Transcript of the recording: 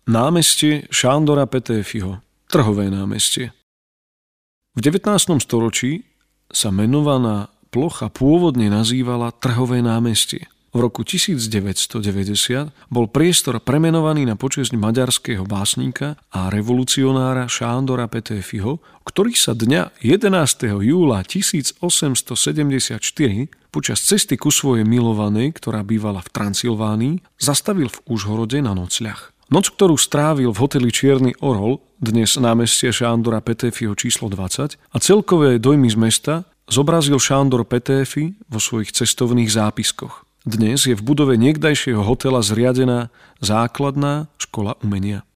Námestie Sándora Petéfiho, trhové námestie. V 19. storočí sa menovaná plocha pôvodne nazývala Trhové námestie. V roku 1990 bol priestor premenovaný na počesť maďarského básnika a revolucionára Sándora Petéfiho, ktorý sa dňa 11. júla 1874 počas cesty ku svojej milovanej, ktorá bývala v Transylvánii, zastavil v Užhorode na nocľah. Noc, ktorú strávil v hoteli Čierny orol, dnes námestie Sándora Petéfiho číslo 20, a celkové dojmy z mesta zobrazil Sándor Petéfi vo svojich cestovných zápiskoch. Dnes je v budove niekdajšieho hotela zriadená základná škola umenia.